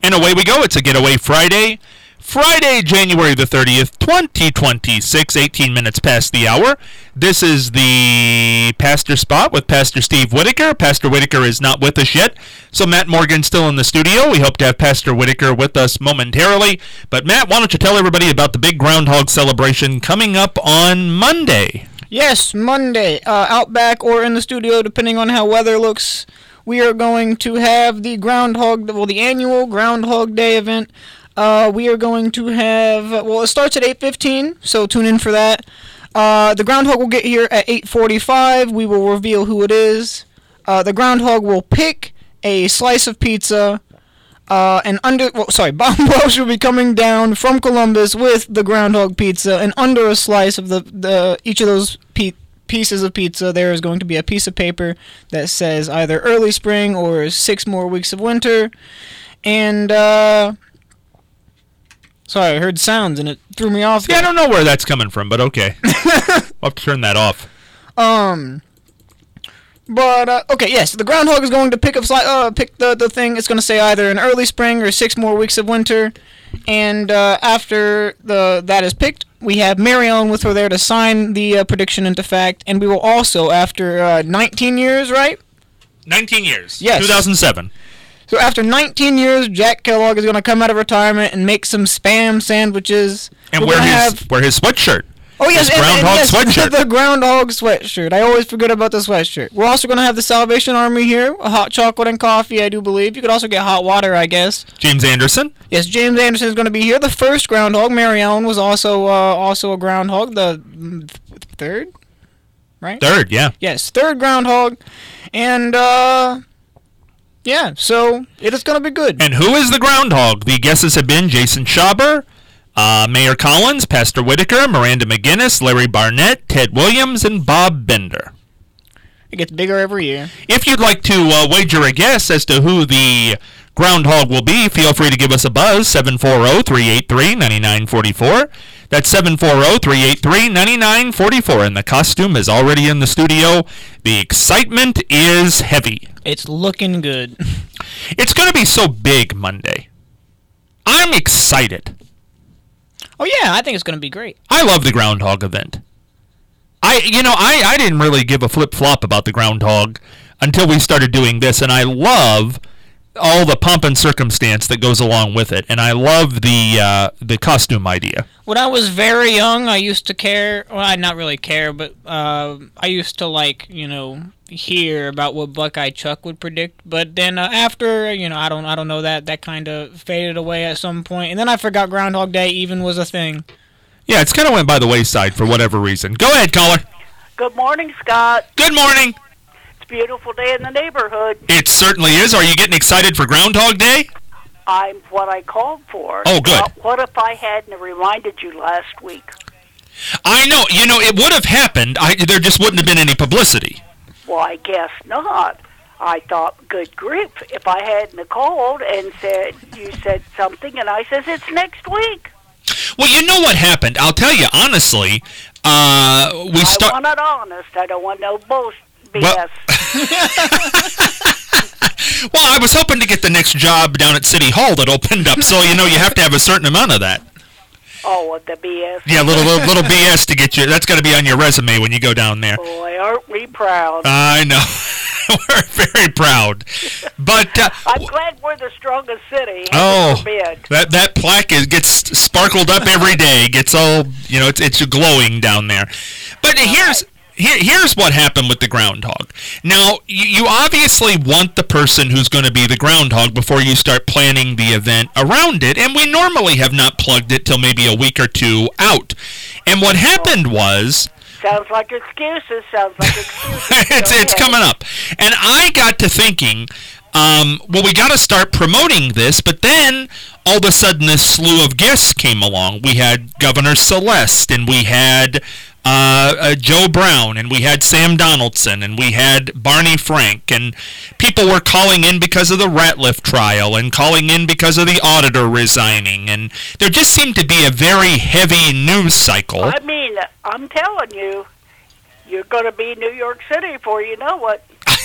And away we go. It's a Getaway Friday. Friday, January the 30th, 2026, 18 minutes past the hour. This is the Pastor Spot with Pastor Steve Whitaker. Pastor Whitaker is not with us yet, so Matt Morgan's still in the studio. We hope to have Pastor Whitaker with us momentarily. But Matt, why don't you tell everybody about the big groundhog celebration coming up on Monday? Yes, Monday, out back or in the studio, depending on how weather looks. We are going to have the annual Groundhog Day event. We are going to have, it starts at 8:15, so tune in for that. The groundhog will get here at 8:45. We will reveal who it is. The groundhog will pick a slice of pizza, Bob Welsh will be coming down from Columbus with the groundhog pizza, and under a slice of each of those pieces of pizza, there is going to be a piece of paper that says either early spring or 6 more weeks of winter. And, sorry, I heard sounds and it threw me off. Yeah, I don't know where that's coming from, but okay. I'll have to turn that off. Yes, the groundhog is going to pick the thing. It's going to say either an early spring or 6 more weeks of winter. And after that is picked, we have Mary Ellen with her there to sign the prediction into fact. And we will also, after 19 years, right? 19 years. Yes. 2007. So after 19 years, Jack Kellogg is going to come out of retirement and make some Spam sandwiches. And wear his sweatshirt. Oh, yes, sweatshirt. The groundhog sweatshirt. I always forget about the sweatshirt. We're also going to have the Salvation Army here, a hot chocolate and coffee, I do believe. You could also get hot water, I guess. James Anderson? Yes, James Anderson is going to be here. The first groundhog, Mary Ellen, was also a groundhog. The third, right? Third, yeah. Yes, third groundhog. And, yeah, so it is going to be good. And who is the groundhog? The guesses have been Jason Schauber, Mayor Collins, Pastor Whitaker, Miranda McGinnis, Larry Barnett, Ted Williams, and Bob Bender. It gets bigger every year. If you'd like to wager a guess as to who the groundhog will be, feel free to give us a buzz, 740-383-9944. That's 740-383-9944. And the costume is already in the studio. The excitement is heavy. It's looking good. It's going to be so big Monday. I'm excited. Oh, yeah, I think it's going to be great. I love the groundhog event. I didn't really give a flip-flop about the groundhog until we started doing this, and I love all the pomp and circumstance that goes along with it, and I love the costume idea. When I was very young, I used to care. Well, I not really care, but I used to hear about what Buckeye Chuck would predict. But then after, I don't know, that kind of faded away at some point, and then I forgot Groundhog Day even was a thing. Yeah, it's kind of went by the wayside for whatever reason. Go ahead, caller. Good morning, Scott. Good morning. It's a beautiful day in the neighborhood. It certainly is. Are you getting excited for Groundhog Day? I'm what I called for. Oh, good. What if I hadn't reminded you last week? I know. It would have happened. There just wouldn't have been any publicity. Well, I guess not. I thought, good grief, if I hadn't called and you said something, and I says, it's next week. Well, you know what happened? I'll tell you, honestly, I want it honest. I don't want no bullshit. BS. Well, I was hoping to get the next job down at City Hall that opened up, so, you have to have a certain amount of that. Oh, with the BS? Yeah, little BS to get you. That's got to be on your resume when you go down there. Boy, aren't we proud? I know. We're very proud. But I'm glad we're the strongest city. Oh, that plaque gets sparkled up every day. Gets all, it's glowing down there. But here's what happened with the groundhog. Now, you obviously want the person who's going to be the groundhog before you start planning the event around it, and we normally have not plugged it till maybe a week or two out. And what happened was... Sounds like excuses. It's coming up. And I got to thinking, we got to start promoting this, but then all of a sudden this slew of guests came along. We had Governor Celeste, and we had Joe Brown, and we had Sam Donaldson, and we had Barney Frank, and people were calling in because of the Ratliff trial and calling in because of the auditor resigning, and there just seemed to be a very heavy news cycle. I mean, I'm telling you, you're going to be New York City before you know it.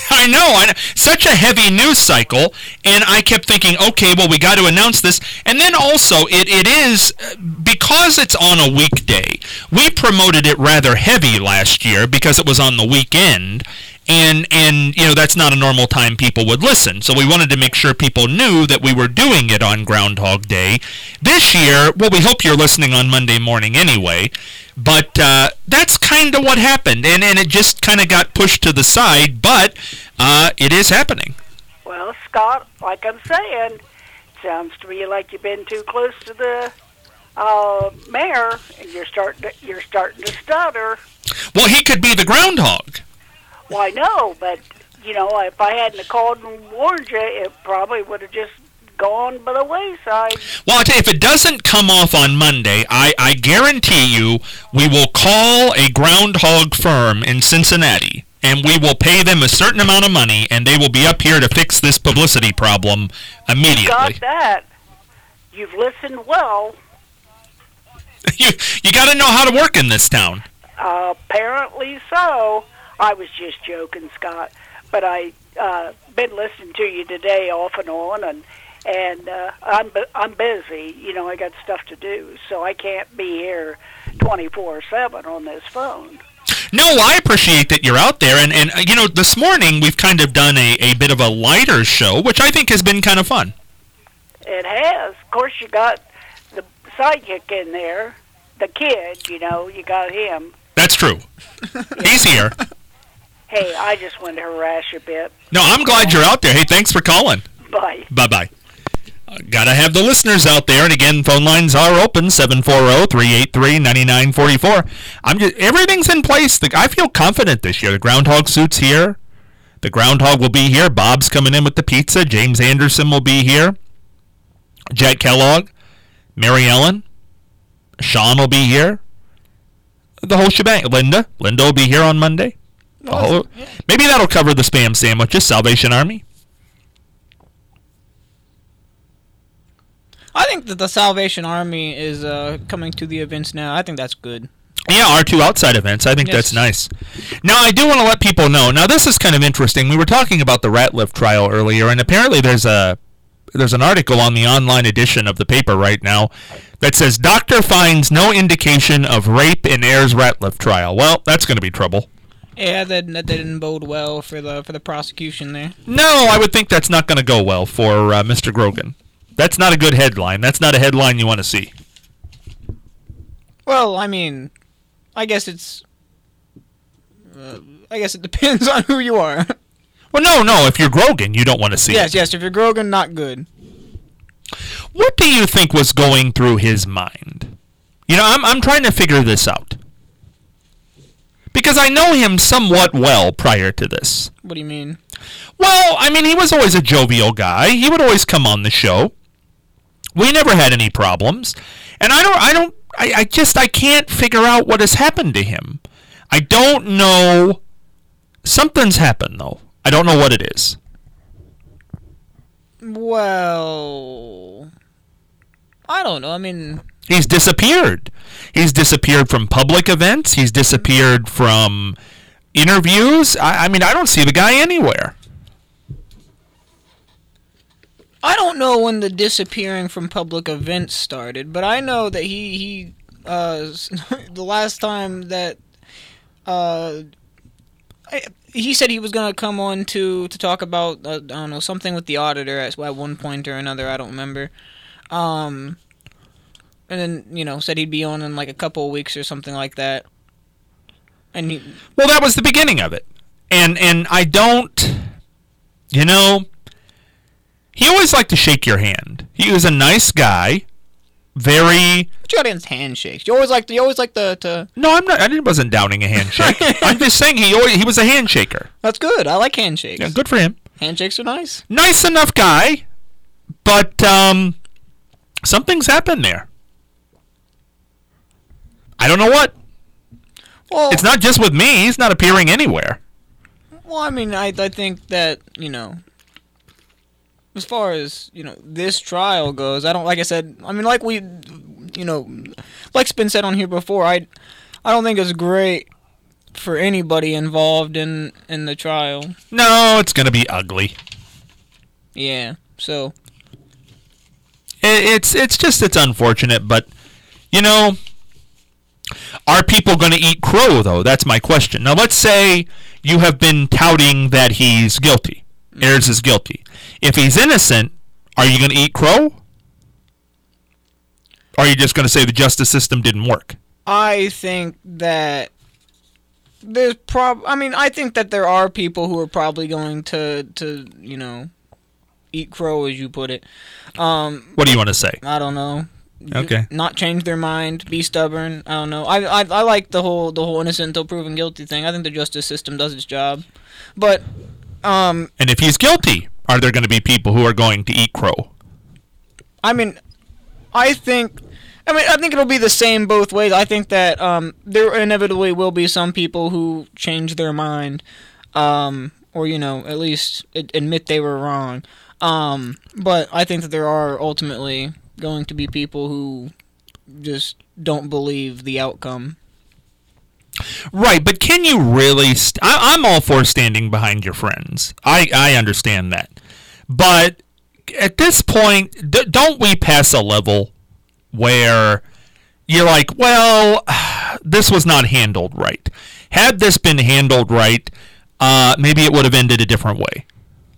I know. Such a heavy news cycle, and I kept thinking, okay, well, we got to announce this. And then also, it is, because it's on a weekday, we promoted it rather heavy last year because it was on the weekend, and that's not a normal time people would listen. So we wanted to make sure people knew that we were doing it on Groundhog Day. This year, well, we hope you're listening on Monday morning anyway, but that's kind of what happened, and it just kind of got pushed to the side, but it is happening. Well, Scott, like I'm saying, sounds to me like you've been too close to the mayor, and you're starting to stutter. Well, he could be the groundhog. Well, I know, but if I hadn't called and warned you, it probably would have just gone by the wayside. Well, I'll tell you, if it doesn't come off on Monday, I guarantee you we will call a groundhog firm in Cincinnati, and we will pay them a certain amount of money, and they will be up here to fix this publicity problem immediately. You got that. You've listened well. You got to know how to work in this town. Apparently so. I was just joking, Scott, but I been listening to you today off and on, and I'm busy. I got stuff to do, so I can't be here 24/7 on this phone. No, I appreciate that you're out there, and this morning we've kind of done a bit of a lighter show, which I think has been kind of fun. It has. Of course, you got the sidekick in there, the kid. You got him. That's true. He's here. Hey, I just wanted to harass you a bit. No, I'm glad you're out there. Hey, thanks for calling. Bye. Bye-bye. Gotta have the listeners out there, and again, phone lines are open, 740-383-9944. Everything's in place. I feel confident this year. The groundhog suit's here. The groundhog will be here. Bob's coming in with the pizza. James Anderson will be here. Jack Kellogg, Mary Ellen, Sean will be here. The whole shebang. Linda will be here on Monday. Maybe that'll cover the spam sandwiches. Salvation Army. I think that the Salvation Army is coming to the events now. I think that's good. Yeah, our two outside events. I think that's nice. Now, I do want to let people know. Now, this is kind of interesting. We were talking about the Ratliff trial earlier, and apparently there's an article on the online edition of the paper right now that says, Doctor finds no indication of rape in Ayers Ratliff trial. Well, that's going to be trouble. Yeah, that didn't bode well for the prosecution there. No, I would think that's not going to go well for Mr. Grogan. That's not a good headline. That's not a headline you want to see. Well, I mean, I guess it depends on who you are. Well, no. If you're Grogan, you don't want to see it. Yes. If you're Grogan, not good. What do you think was going through his mind? I'm trying to figure this out. Because I know him somewhat well prior to this. What do you mean? Well, I mean, he was always a jovial guy. He would always come on the show. We never had any problems. And I can't figure out what has happened to him. I don't know. Something's happened, though. I don't know what it is. Well, I don't know. I mean, he's disappeared. He's disappeared from public events. He's disappeared from interviews. I mean, I don't see the guy anywhere. I don't know when the disappearing from public events started, but I know that he the last time that he said he was going to come on to talk about I don't know, something with the auditor at one point or another. I don't remember. And then said he'd be on in like a couple of weeks or something like that. And well, that was the beginning of it. And I don't, he always liked to shake your hand. He was a nice guy. Very. But you got against handshakes. You always like the. No, I'm not. I wasn't downing a handshake. I'm just saying he was a handshaker. That's good. I like handshakes. Yeah, good for him. Handshakes are nice. Nice enough guy, but something's happened there. I don't know what. Well, it's not just with me. He's not appearing anywhere. Well, I mean, I think that as far as this trial goes, I don't, like I said, I mean, like like's been said on here before, I don't think it's great for anybody involved in the trial. No, it's going to be ugly. Yeah. So it's unfortunate, but you know, are people going to eat crow though? That's my question. Now let's say you have been touting that he's guilty. Ayers is guilty. If he's innocent, are you going to eat crow? Or are you just going to say the justice system didn't work? I think that I think that there are people who are probably going to eat crow, as you put it. What do you want to say? I don't know. Okay. Not change their mind, be stubborn. I don't know. I like the whole innocent until proven guilty thing. I think the justice system does its job, but and if he's guilty, are there going to be people who are going to eat crow? I think it'll be the same both ways. I think that there inevitably will be some people who change their mind, or at least admit they were wrong. But I think that there are ultimately going to be people who just don't believe the outcome. Right, but can you really... I'm all for standing behind your friends. I understand that. But at this point, don't we pass a level where you're like, well, this was not handled right. Had this been handled right, maybe it would have ended a different way.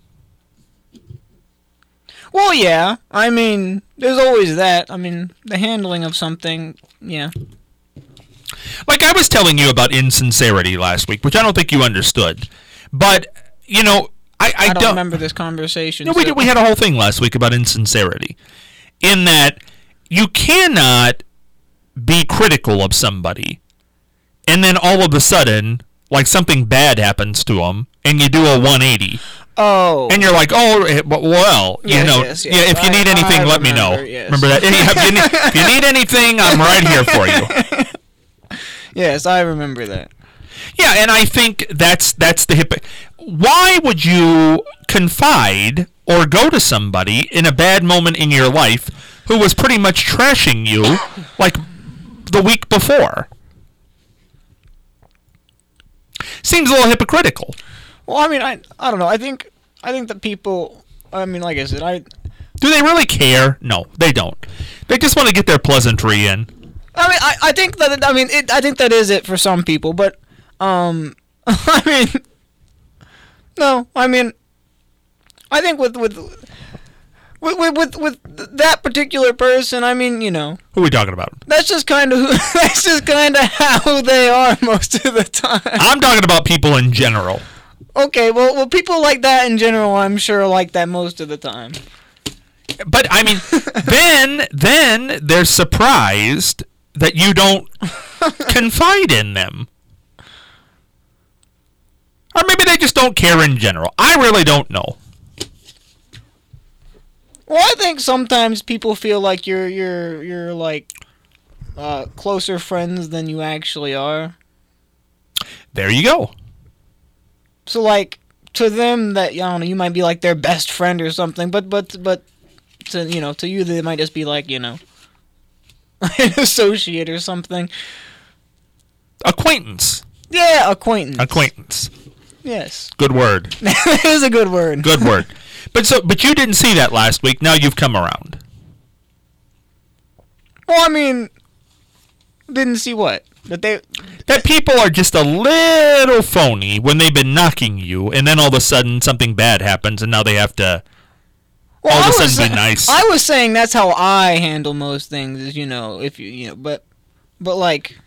Well, yeah. There's always that. The handling of something, yeah. Like I was telling you about insincerity last week, which I don't think you understood. But, I don't remember this conversation. No, we had a whole thing last week about insincerity. In that you cannot be critical of somebody, and then all of a sudden, like something bad happens to them, and you do a 180. Oh. And you're like, well, yes. if you need anything, let me know. Yes. Remember that? If you need anything, I'm right here for you. Yes, I remember that. Yeah, and I think that's the Why would you confide or go to somebody in a bad moment in your life who was pretty much trashing you like the week before? Seems a little hypocritical. Well, I don't know. I think that people. Like I said, do they really care? No, they don't. They just want to get their pleasantry in. I think that. I think that is it for some people, but no. I think with that particular person, Who are we talking about? That's just kind of how they are most of the time. I'm talking about people in general. Okay, well, people like that in general, I'm sure, are like that most of the time. But then they're surprised that you don't confide in them. Or maybe they just don't care in general. I really don't know. Well, I think sometimes people feel like you're like closer friends than you actually are. There you go. So like to them that you might be like their best friend or something, but to you they might just be like an associate or something. Acquaintance. Yeah, acquaintance. Acquaintance. Yes. Good word. It is a good word. Good word. But you didn't see that last week. Now you've come around. Well, didn't see what? That people are just a little phony when they've been knocking you, and then all of a sudden something bad happens, and now they have to all of a sudden be nice. I was saying that's how I handle most things. Is if but like.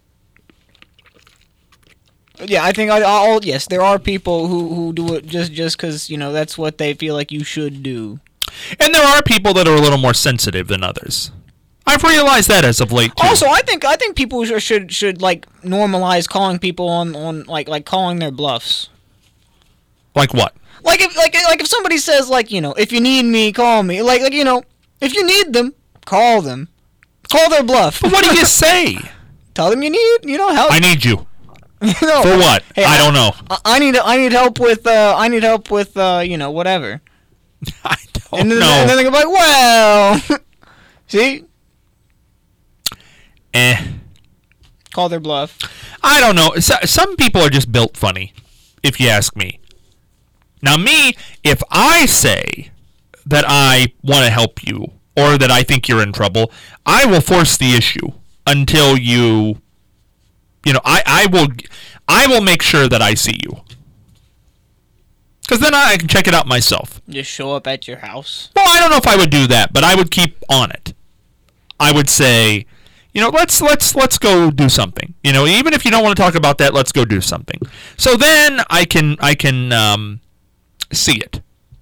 Yeah, I think yes, there are people who do it just because that's what they feel like you should do. And there are people that are a little more sensitive than others. I've realized that as of late too. Also, I think people should like normalize calling people on like calling their bluffs. Like what? Like if somebody says if you need me, call me. If you need them, call them. Call their bluff. But what do you say? Tell them you need help. I need you. For what? Hey, I don't know. I need help with whatever. I don't know. And then they go like, well, see. Call their bluff. I don't know. Some people are just built funny, if you ask me. Now, me, if I say that I want to help you or that I think you're in trouble, I will force the issue until you know, I will make sure that I see you. Because then I can check it out myself. Just show up at your house. Well, I don't know if I would do that, but I would keep on it. I would say, you know, let's go do something. You know, even if you don't want to talk about that, let's go do something. So then I can see it.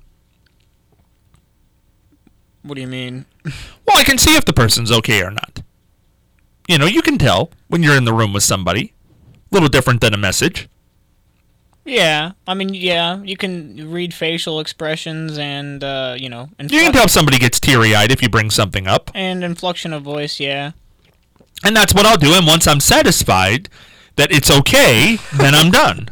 What do you mean? Well, I can see if the person's okay or not. You know, you can tell when you're in the room with somebody. A little different than a message. Yeah, I mean, yeah, you can read facial expressions and, you know... You can tell if somebody gets teary-eyed if you bring something up. And inflection of voice, yeah. And that's what I'll do, and once I'm satisfied that it's okay, then I'm done.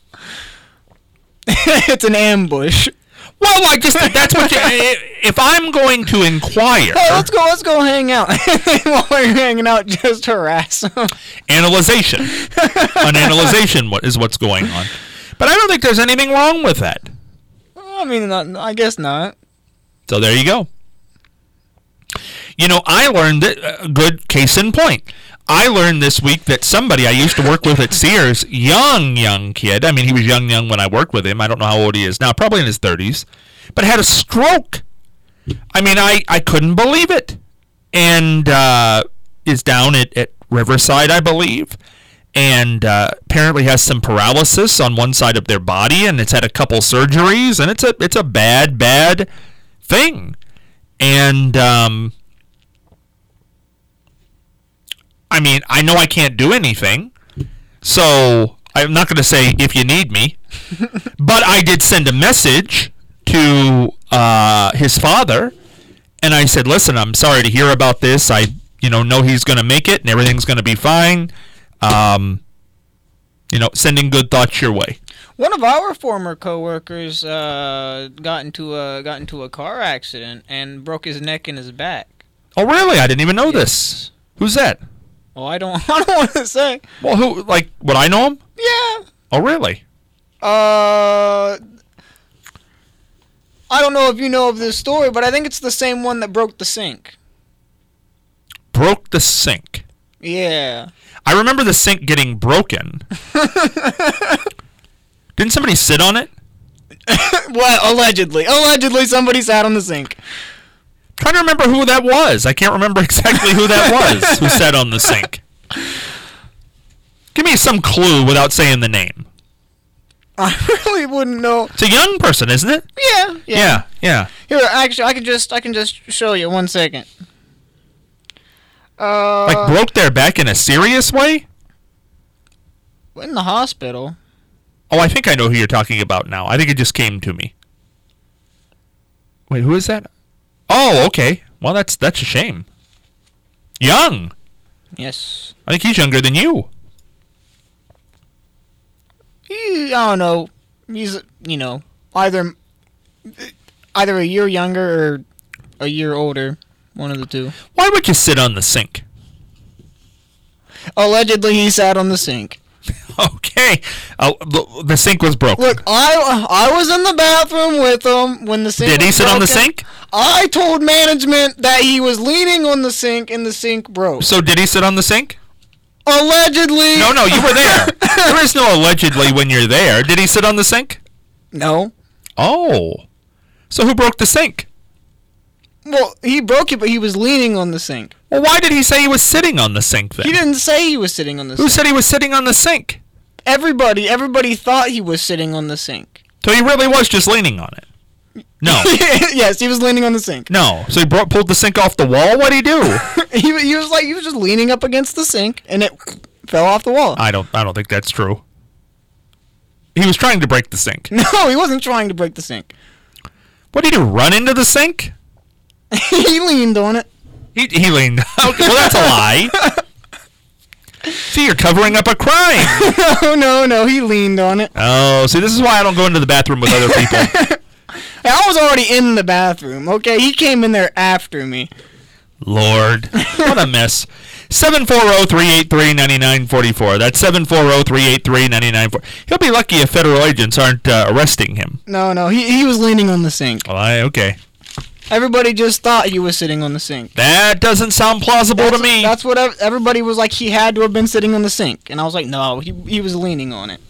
It's an ambush. Well, that's what you... If I'm going to inquire... Hey, let's go hang out. While you're hanging out, just harass them. Analyzation. An analyzation is what's going on. But I don't think there's anything wrong with that. I mean, I guess not. So there you go. You know, I learned that, good case in point. I learned this week that somebody I used to work with at Sears, young kid, I mean, he was young when I worked with him. I don't know how old he is now, probably in his 30s, but had a stroke. I mean, I couldn't believe it. And is down at Riverside, I believe. And apparently has some paralysis on one side of their body, and it's had a couple surgeries, and it's a bad thing. And I mean, I know I can't do anything, so I'm not going to say if you need me, but I did send a message to his father, and I said, listen, I'm sorry to hear about this. I know he's going to make it, and everything's going to be fine. Sending good thoughts your way. One of our former coworkers got into a car accident and broke his neck and his back. Oh, really? I didn't even know this. Who's that? Well, I don't want to say. Well, who? Like, would I know him? Yeah. Oh, really? I don't know if you know of this story, but I think it's the same one that broke the sink. Broke the sink? Yeah. I remember the sink getting broken. Didn't somebody sit on it? Well, allegedly. Allegedly somebody sat on the sink. Trying to remember who that was. I can't remember exactly who that was who sat on the sink. Give me some clue without saying the name. I really wouldn't know. It's a young person, isn't it? Yeah. Here, actually, I can just show you 1 second. Like broke their back in a serious way? In the hospital. Oh, I think I know who you're talking about now. I think it just came to me. Wait, who is that? Oh, okay. Well, that's a shame. Young. Yes. I think he's younger than you. I don't know. He's, either a year younger or a year older. One of the two. Why would you sit on the sink? Allegedly, he sat on the sink. Okay. The sink was broken. Look, I was in the bathroom with him when the sink was broken. Did he sit on the sink? I told management that he was leaning on the sink and the sink broke. So did he sit on the sink? Allegedly. No, you were there. There is no allegedly when you're there. Did he sit on the sink? No. Oh. So who broke the sink? Well, he broke it, but he was leaning on the sink. Well, why did he say he was sitting on the sink then? He didn't say he was sitting on the sink. Who said he was sitting on the sink? Everybody thought he was sitting on the sink. So he really was just leaning on it? No. Yes, he was leaning on the sink. No. So he pulled the sink off the wall? What'd he do? he was just leaning up against the sink, and it fell off the wall. I don't think that's true. He was trying to break the sink. No, he wasn't trying to break the sink. What did he do, run into the sink? He leaned on it. He leaned. Okay, well, that's a lie. See, you're covering up a crime. No, he leaned on it. Oh, see, this is why I don't go into the bathroom with other people. I was already in the bathroom, okay? He came in there after me. Lord, what a mess. 740-383-9944. That's 740-383-9944. He'll be lucky if federal agents aren't arresting him. No, he was leaning on the sink. Well, okay. Everybody just thought he was sitting on the sink. That doesn't sound plausible to me. That's what everybody was like. He had to have been sitting on the sink, and I was like, no, he was leaning on it.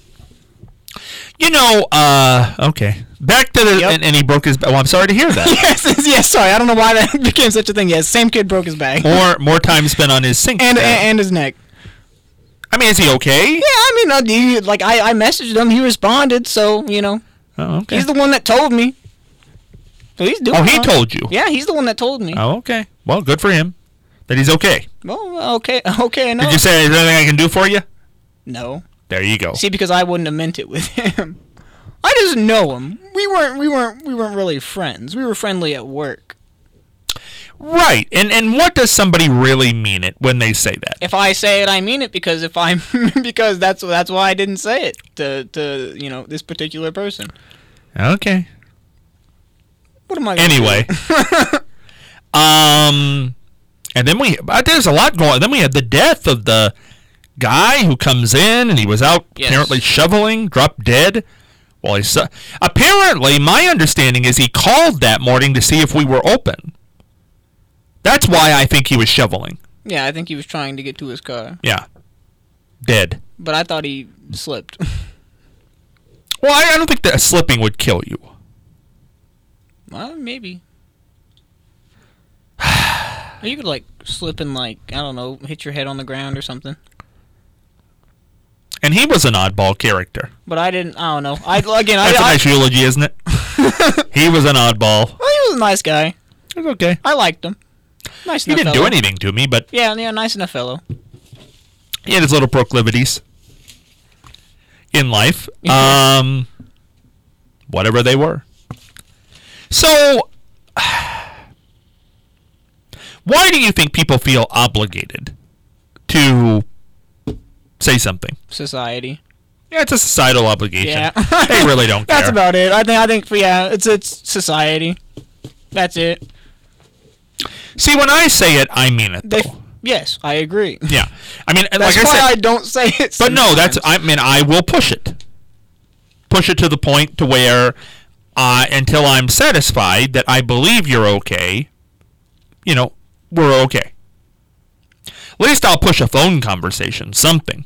Okay. Back to the... Yep. And he broke his... Oh, I'm sorry to hear that. yes, sorry. I don't know why that became such a thing. Yes, same kid broke his back. More time spent on his sink. And his neck. I mean, is he okay? Yeah, I mean, I messaged him. He responded, so, Oh, okay. He's the one that told me. So he's doing he fine. told you? Yeah, he's the one that told me. Oh, okay. Well, good for him. That he's okay. Well, okay, no. Did you say, is there anything I can do for you? No. There you go. See, because I wouldn't have meant it with him. I just know him. We weren't really friends. We were friendly at work. Right. And what does somebody really mean it when they say that? If I say it, I mean it, because because that's why I didn't say it to this particular person. Okay. What am I gonna Anyway. do? And then there's a lot going on. Then we had the death of the guy who comes in and he was out apparently shoveling, dropped dead. Well, apparently, my understanding is he called that morning to see if we were open. That's why I think he was shoveling. Yeah, I think he was trying to get to his car. Yeah. Dead. But I thought he slipped. Well, I don't think that slipping would kill you. Well, maybe. You could, slip and, I don't know, hit your head on the ground or something. And he was an oddball character. But I don't know. That's a nice eulogy, isn't it? He was an oddball. Well, he was a nice guy. It was okay. I liked him. Nice He enough didn't fellow. do anything to me, but... Yeah, nice enough fellow. He had his little proclivities in life. Whatever they were. So... why do you think people feel obligated to say something? Society. Yeah, it's a societal obligation. Yeah. They really don't care. That's about it. I think it's society. That's it. See, when I say it, I mean it, though. Yes, I agree. Yeah. I mean, That's like I why said... I don't say it But sometimes. I will push it. Push it to the point to where, until I'm satisfied that I believe you're okay, we're okay. At least I'll push a phone conversation, something.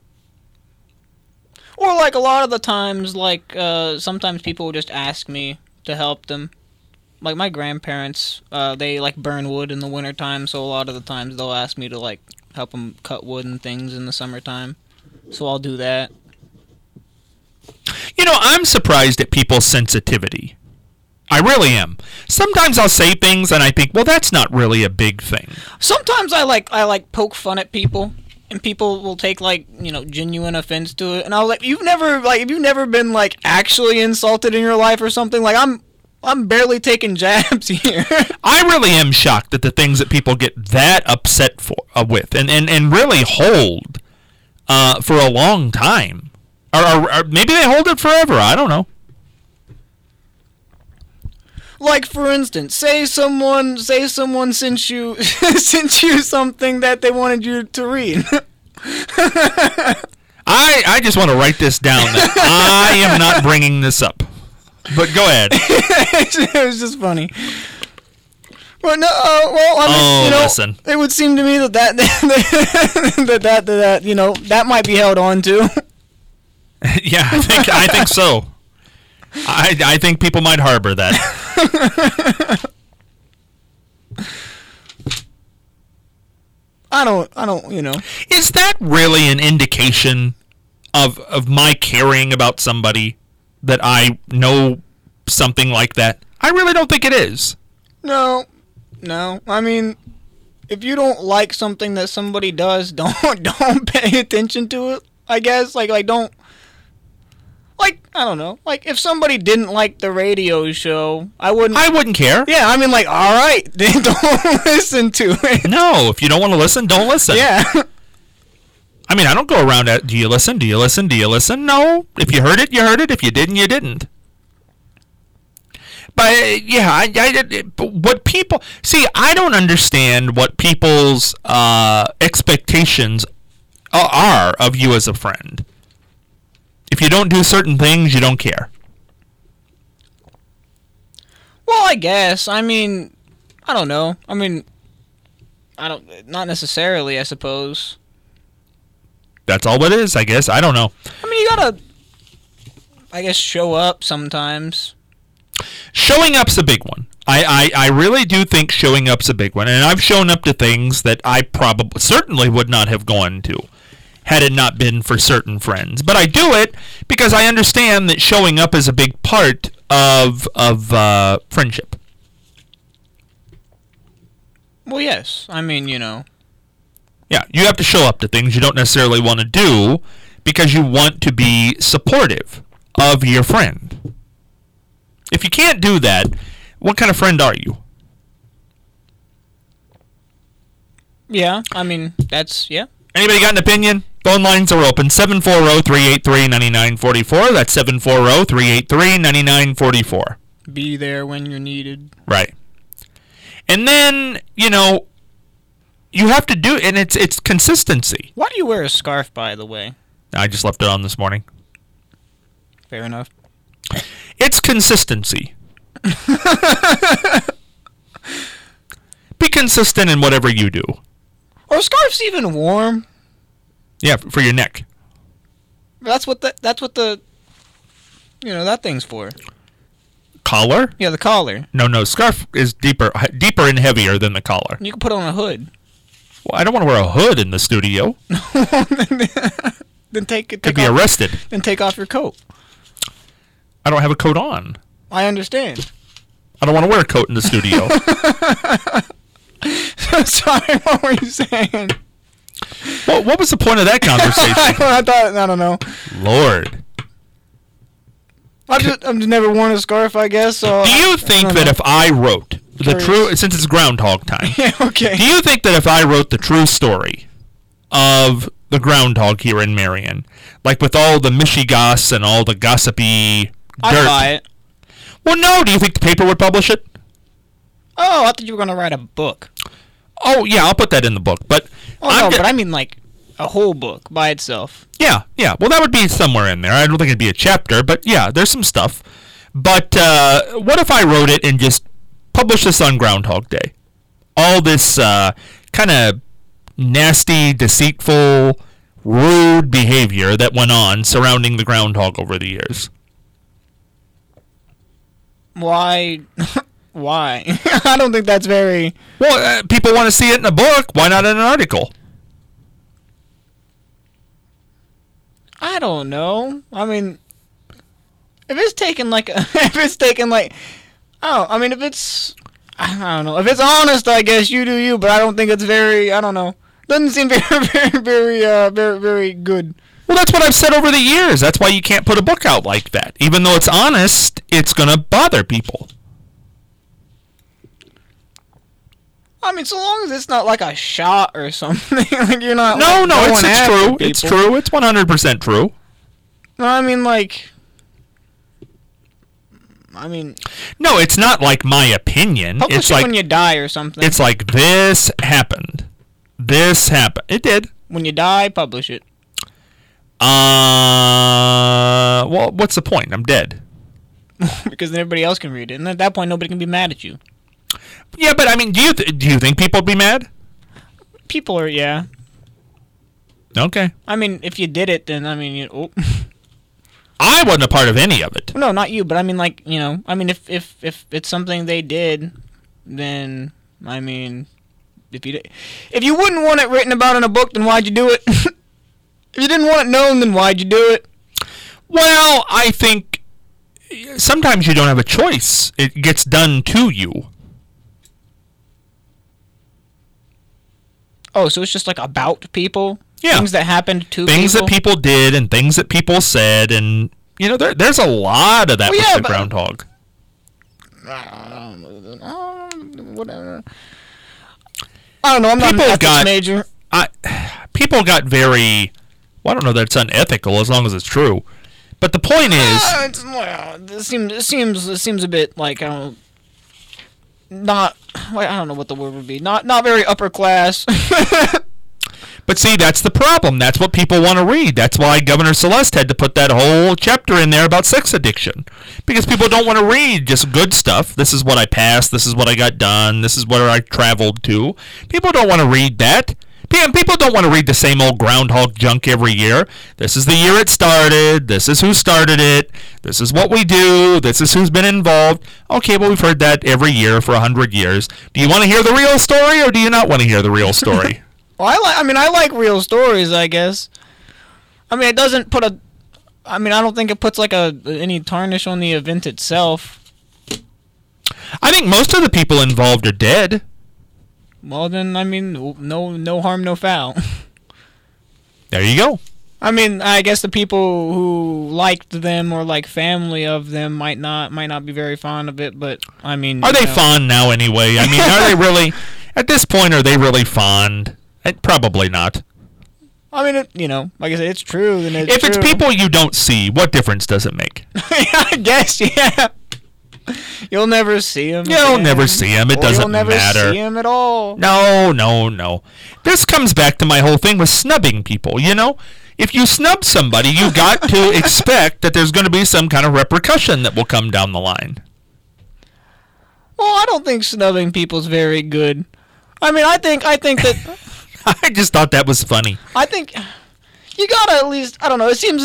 Or a lot of the times, sometimes people will just ask me to help them. Like my grandparents, they burn wood in the wintertime, so a lot of the times they'll ask me to help them cut wood and things in the summertime. So I'll do that. I'm surprised at people's sensitivity. I really am. Sometimes I'll say things and I think, well, that's not really a big thing. Sometimes I poke fun at people, and people will take genuine offense to it. And I was like, you've never been actually insulted in your life or something? I'm barely taking jabs here. I really am shocked at the things that people get that upset with and really hold for a long time. Or maybe they hold it forever. I don't know. For instance, say someone sent you something that they wanted you to read. I just want to write this down that I am not bringing this up. But go ahead. It was just funny. Well, no. Listen. It would seem to me that that might be held on to. Yeah, I think so. I think people might harbor that. I don't. Is that really an indication of my caring about somebody, that I know something like that? I really don't think it is. No. I mean, if you don't like something that somebody does, don't pay attention to it. I guess don't. I don't know. If somebody didn't like the radio show, I wouldn't care. Yeah, I mean, all right, then don't listen to it. No, if you don't want to listen, don't listen. Yeah. I mean, I don't go around at, do you listen? Do you listen? Do you listen? No. If you heard it, you heard it. If you didn't, you didn't. But yeah, what people see, I don't understand what people's expectations are of you as a friend. If you don't do certain things, you don't care. Well, I guess. I mean, I don't know. I mean, not necessarily, I suppose. That's all it is, I guess. I don't know. I mean, you gotta, I guess, show up sometimes. Showing up's a big one. I really do think showing up's a big one. And I've shown up to things that I certainly would not have gone to had it not been for certain friends. But I do it because I understand that showing up is a big part of friendship. Well, yes. I mean, you know. Yeah, you have to show up to things you don't necessarily want to do because you want to be supportive of your friend. If you can't do that, what kind of friend are you? Yeah, I mean, yeah. Anybody got an opinion? Phone lines are open, 740-383-9944. That's 740-383-9944. Be there when you're needed. Right. And then, you know, you have to do, and it's consistency. Why do you wear a scarf, by the way? I just left it on this morning. Fair enough. It's consistency. Be consistent in whatever you do. Are scarves even warm? Yeah, for your neck. That's what the you know, that thing's for. Collar? Yeah, the collar. No, scarf is deeper and heavier than the collar. You can put on a hood. Well, I don't want to wear a hood in the studio. Then Could be arrested. Then take off your coat. I don't have a coat on. I understand. I don't want to wear a coat in the studio. Sorry, what were you saying? Well, what was the point of that conversation? I don't know. Lord. I've just never worn a scarf, I guess. So do you think that if I wrote since it's Groundhog Time, yeah, okay. do you think that if I wrote the true story of the groundhog here in Marion, like with all the mishy-goss and all the gossipy dirt? I'd buy it. Well, no. Do you think the paper would publish it? Oh, I thought you were going to write a book. Oh, yeah, I'll put that in the book. But but I mean like a whole book by itself. Yeah. Well, that would be somewhere in there. I don't think it'd be a chapter, but yeah, there's some stuff. But what if I wrote it and just published this on Groundhog Day? All this kind of nasty, deceitful, rude behavior that went on surrounding the groundhog over the years. Why? Why? I don't think that's very... Well, people want to see it in a book. Why not in an article? I don't know. I mean, if it's taken like... I mean, if it's... I don't know. If it's honest, I guess you do you, but I don't think it's very... I don't know. Doesn't seem very good. Well, that's what I've said over the years. That's why you can't put a book out like that. Even though it's honest, it's going to bother people. I mean, so long as it's not like a shot or something, like you're not. No, it's true. People. It's true. It's 100% true. No, I mean like. No, it's not like my opinion. Publish it's it like when you die or something. It's like this happened. This happened. It did. When you die, publish it. Well, what's the point? I'm dead. Because then everybody else can read it, and at that point, nobody can be mad at you. Yeah, but I mean, do you think people would be mad? People are, yeah. Okay. I mean, if you did it, then I mean, I wasn't a part of any of it. No, not you, but I mean, like, you know, I mean, if it's something they did, then I mean, if you wouldn't want it written about in a book, then why'd you do it? If you didn't want it known, then why'd you do it? Well, I think sometimes you don't have a choice. It gets done to you. Oh, so it's just like about people? Yeah. Things that happened to things people? that people did and things that people said, and you know, there's a lot of that with the groundhog. Whatever. I don't know. I'm not an ethics major. People got very... Well, I don't know that it's unethical as long as it's true. But the point is, it seems a bit like not. I don't know what the word would be. Not very upper class. but see, that's the problem. That's what people want to read. That's why Governor Celeste had to put that whole chapter in there about sex addiction. Because people don't want to read just good stuff. This is what I passed. This is what I got done. This is where I traveled to. People don't want to read that. People don't want to read the same old groundhog junk every year. This is the year it started. This is who started it. This is what we do. This is who's been involved. Okay, well, we've heard that every year for 100 years. Do you want to hear the real story, or do you not want to hear the real story? Well, I like real stories, I guess. I mean, it doesn't put a... I mean, I don't think it puts, like, any tarnish on the event itself. I think most of the people involved are dead. Well, then, I mean, no harm, no foul. There you go. I mean, I guess the people who liked them or like family of them might not be very fond of it, but I mean, are they fond now anyway? I mean, are they really at this point? Are they really fond? Probably not. I mean, like I said, it's true. Then if it's people you don't see, what difference does it make? I guess, yeah. You'll never see him. You'll never see him. It doesn't matter. You'll never see him at all. No. This comes back to my whole thing with snubbing people, If you snub somebody, you got to expect that there's going to be some kind of repercussion that will come down the line. Well, I don't think snubbing people's very good. I mean, I think that... I just thought that was funny. I think you gotta at least... I don't know, it seems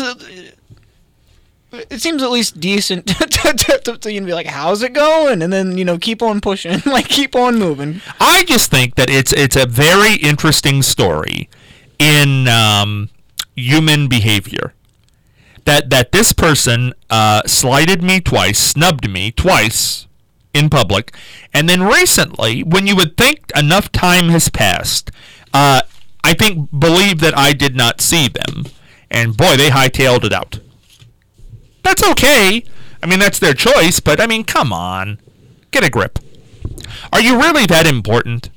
at least decent to be like, how's it going? And then, keep on pushing, like, keep on moving. I just think that it's a very interesting story in human behavior. That this person slighted me twice, snubbed me twice in public, and then recently, when you would think enough time has passed, believe that I did not see them. And boy, they hightailed it out. That's okay. I mean, that's their choice, but I mean, come on. Get a grip. Are you really that important?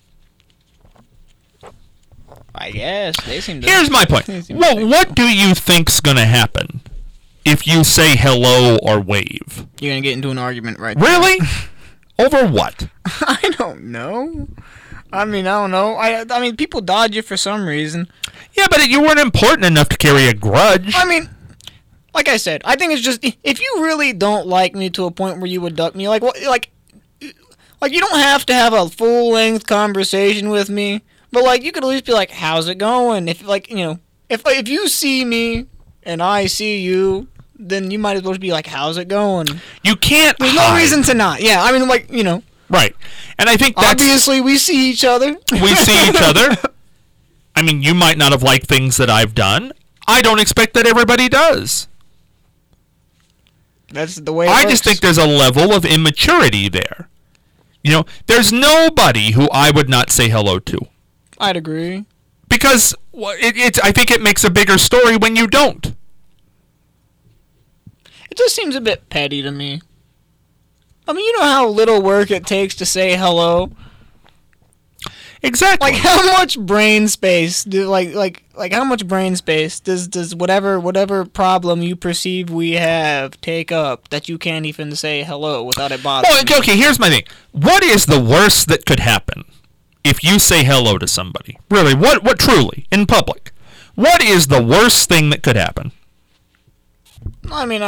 I guess. They seem to... Here's my point. Well, what do you think's going to happen if you say hello or wave? You're going to get into an argument right there. Really? Over what? I don't know. I mean, I don't know. I mean, people dodge you for some reason. Yeah, but you weren't important enough to carry a grudge. I mean... Like I said, I think it's just, if you really don't like me to a point where you would duck me, like you don't have to have a full-length conversation with me, but, like, you could at least be like, how's it going? If, like, if you see me and I see you, then you might as well be like, how's it going? You can't There's no reason to not. Yeah, I mean, like, Right. And I think that's... Obviously, we see each other. We see each other. I mean, you might not have liked things that I've done. I don't expect that everybody does. That's the way it I works. just think there's a level of immaturity there. There's nobody who I would not say hello to. I'd agree. Because I think it makes a bigger story when you don't. It just seems a bit petty to me. I mean, you know how little work it takes to say hello? Exactly. Like, how much brain space how much brain space does whatever problem you perceive we have take up that you can't even say hello without it bothering you? Okay, here's my thing. What is the worst that could happen if you say hello to somebody? Really, what truly, in public? What is the worst thing that could happen? I mean,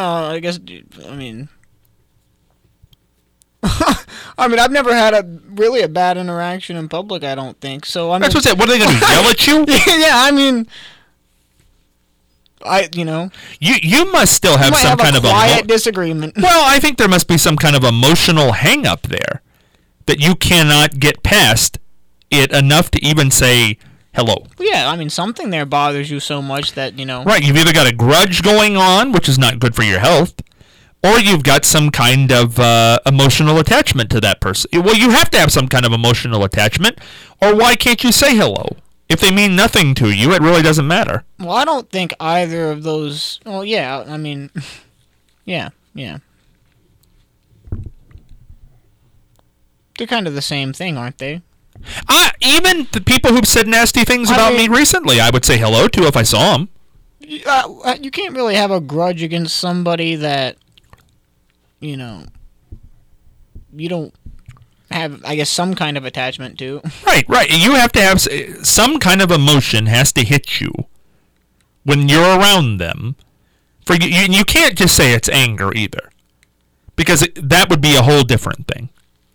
I mean, I've never had a bad interaction in public, I don't think. So I mean, that's what's it. What are they going to yell at you? Yeah, I mean, You must still have some kind of a quiet disagreement. Well, I think there must be some kind of emotional hang-up there that you cannot get past it enough to even say hello. Yeah, I mean, something there bothers you so much that, Right, you've either got a grudge going on, which is not good for your health, or you've got some kind of emotional attachment to that person. Well, you have to have some kind of emotional attachment, or why can't you say hello? If they mean nothing to you, it really doesn't matter. Well, I don't think either of those... Well, yeah, I mean... Yeah. They're kind of the same thing, aren't they? Even the people who've said nasty things about me recently, I would say hello to if I saw them. you can't really have a grudge against somebody that, you don't have, I guess, some kind of attachment to. Right. You have to have some kind of emotion has to hit you when you're around them. For you can't just say it's anger either, because that would be a whole different thing.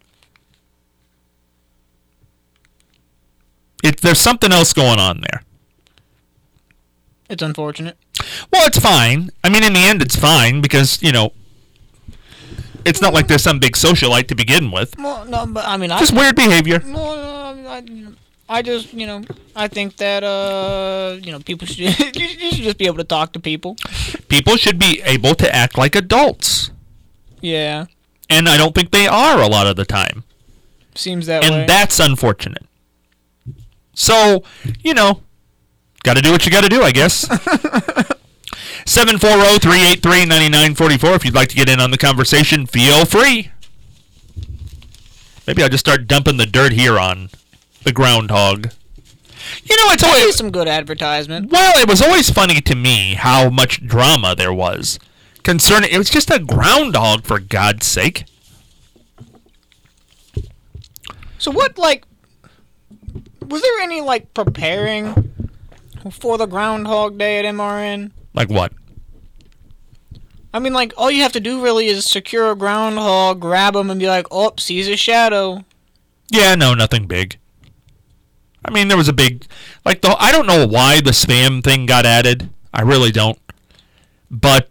There's something else going on there. It's unfortunate. Well, it's fine. I mean, in the end, it's fine because, it's not like there's some big socialite to begin with. Well, no, but I mean, just weird behavior. I just, I think that, people should, you should just be able to talk to people. People should be able to act like adults. Yeah. And I don't think they are a lot of the time. Seems that way. And that's unfortunate. So, got to do what you got to do, I guess. 740-383-9944. If you'd like to get in on the conversation, feel free. Maybe I'll just start dumping the dirt here on the groundhog. It's always some good advertisement. Well, it was always funny to me how much drama there was concerning. It was just a groundhog, for God's sake. So what, was there any, preparing for the Groundhog Day at MRN? Like what? I mean, all you have to do really is secure a groundhog, grab him, and be like, oh, sees a shadow. Yeah, no, nothing big. I mean, there was a big... I don't know why the spam thing got added. I really don't. But,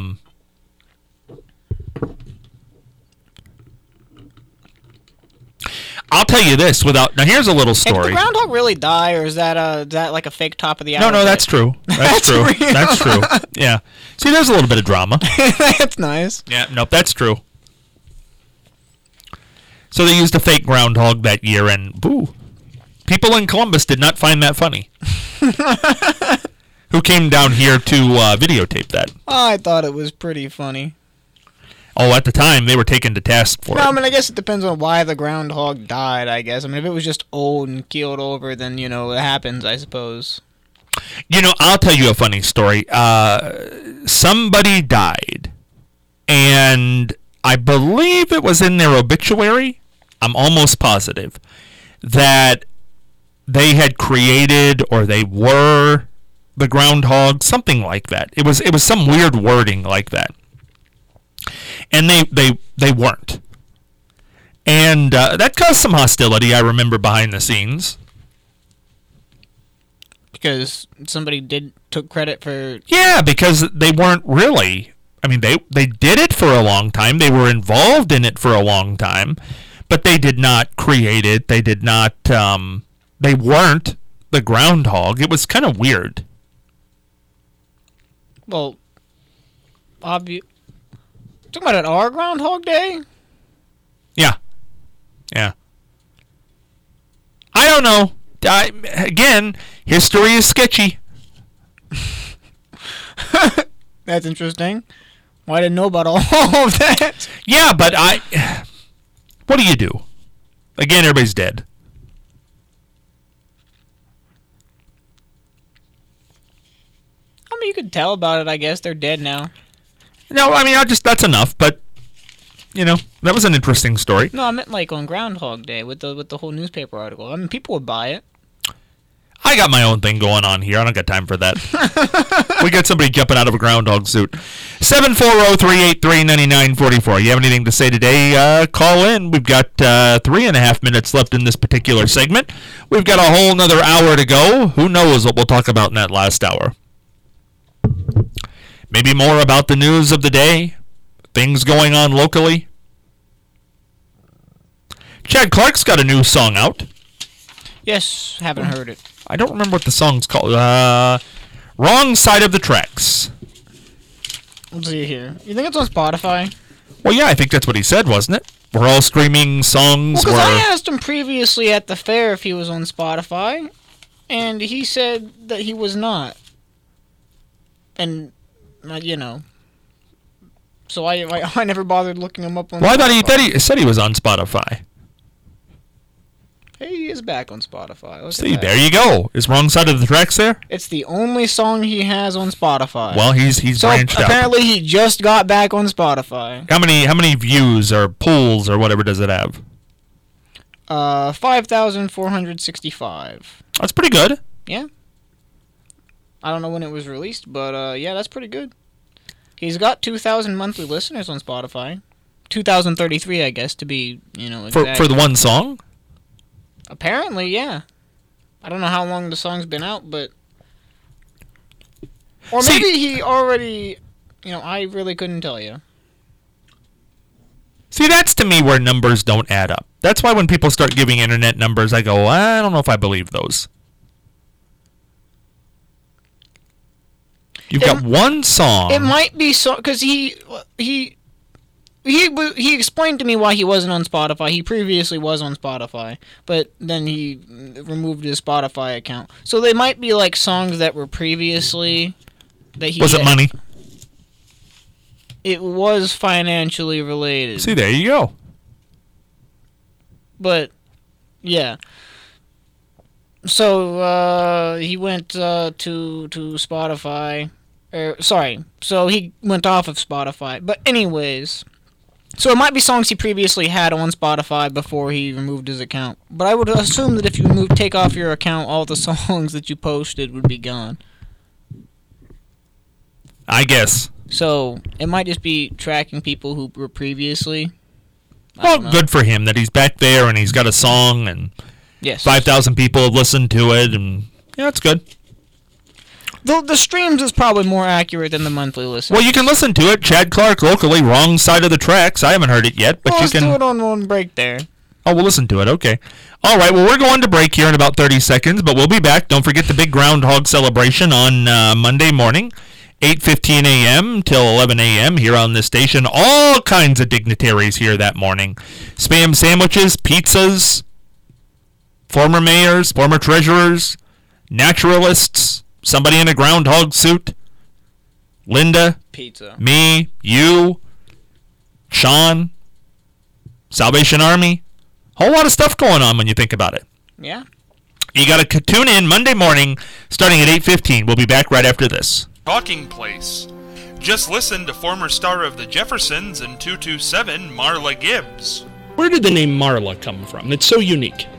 I'll tell you this without... Now, here's a little story. Did the groundhog really die, or is that a fake top of the hour? No, that's true. That's true. Real. That's true. Yeah. See, there's a little bit of drama. That's nice. Yeah, nope, that's true. So they used a fake groundhog that year, and boo. People in Columbus did not find that funny. Who came down here to videotape that. I thought it was pretty funny. Oh, at the time, they were taken to task for it. No, I mean, I guess it depends on why the groundhog died, I guess. I mean, if it was just old and keeled over, then, it happens, I suppose. I'll tell you a funny story. Somebody died, and I believe it was in their obituary, I'm almost positive, that they had created, or they were, the groundhog, something like that. It was some weird wording like that. And they weren't. And that caused some hostility, I remember, behind the scenes. Because somebody took credit for... Yeah, because they weren't really... I mean, they did it for a long time. They were involved in it for a long time. But they did not create it. They did not... they weren't the groundhog. It was kind of weird. Well, talking about it, our Groundhog Day? Yeah. Yeah. I don't know. Again, history is sketchy. That's interesting. Well, I didn't know about all of that. Yeah, but what do you do? Again, everybody's dead. I mean, you could tell about it, I guess. They're dead now. No, I mean, that's enough, but, that was an interesting story. No, I meant on Groundhog Day with the whole newspaper article. I mean, people would buy it. I got my own thing going on here. I don't got time for that. We got somebody jumping out of a groundhog suit. 740-383-9944. You have anything to say today? Call in. We've got 3.5 minutes left in this particular segment. We've got a whole another hour to go. Who knows what we'll talk about in that last hour? Maybe more about the news of the day, things going on locally. Chad Clark's got a new song out. Yes, haven't heard it. I don't remember what the song's called. Wrong Side of the Tracks. Let's see here. You think it's on Spotify? Well, yeah, I think that's what he said, wasn't it? We're all streaming songs. Well, because I asked him previously at the fair if he was on Spotify, and he said that he was not. And, so I never bothered looking him up on Spotify. Well, I thought he said he was on Spotify. Hey, he is back on Spotify. Look See, at that. there you go. Is Wrong Side of the Tracks there? It's the only song he has on Spotify. Well, he's so branched out. apparently he just got back on Spotify. How many views or pulls or whatever does it have? 5,465. That's pretty good. Yeah. I don't know when it was released, but yeah, that's pretty good. He's got 2,000 monthly listeners on Spotify. 2,033, I guess, to be, exact. For the one song? Apparently, yeah. I don't know how long the song's been out, but... Or maybe he already... I really couldn't tell you. See, that's to me where numbers don't add up. That's why when people start giving internet numbers, I go, I don't know if I believe those. You've got one song. It might be so... Because he explained to me why he wasn't on Spotify. He previously was on Spotify, but then he removed his Spotify account. So they might be like songs that were previously that he. Was it money? It was financially related. See, there you go. But yeah. So he went to Spotify. So he went off of Spotify. But anyways. So it might be songs he previously had on Spotify before he removed his account. But I would assume that if you take off your account, all the songs that you posted would be gone. I guess. So it might just be tracking people who were previously. Well, good for him that he's back there and he's got a song and yes, 5,000 people have listened to it and yeah, it's good. The streams is probably more accurate than the monthly listen. Well, you can listen to it. Chad Clark locally, Wrong Side of the Tracks. I haven't heard it yet, but let's you can do it on one break there. Oh, we'll listen to it. Okay. All right. Well, we're going to break here in about 30 seconds, but we'll be back. Don't forget the big groundhog celebration on Monday morning, 8:15 a.m. till 11 a.m. here on this station. All kinds of dignitaries here that morning. Spam sandwiches, pizzas, former mayors, former treasurers, naturalists, somebody in a groundhog suit, Linda, pizza, me, you, Sean, Salvation Army. Whole lot of stuff going on when you think about it. Yeah. You got to tune in Monday morning starting at 8:15. We'll be back right after this. Talking Place. Just listen to former star of the Jeffersons and 227, Marla Gibbs. Where did the name Marla come from? It's so unique.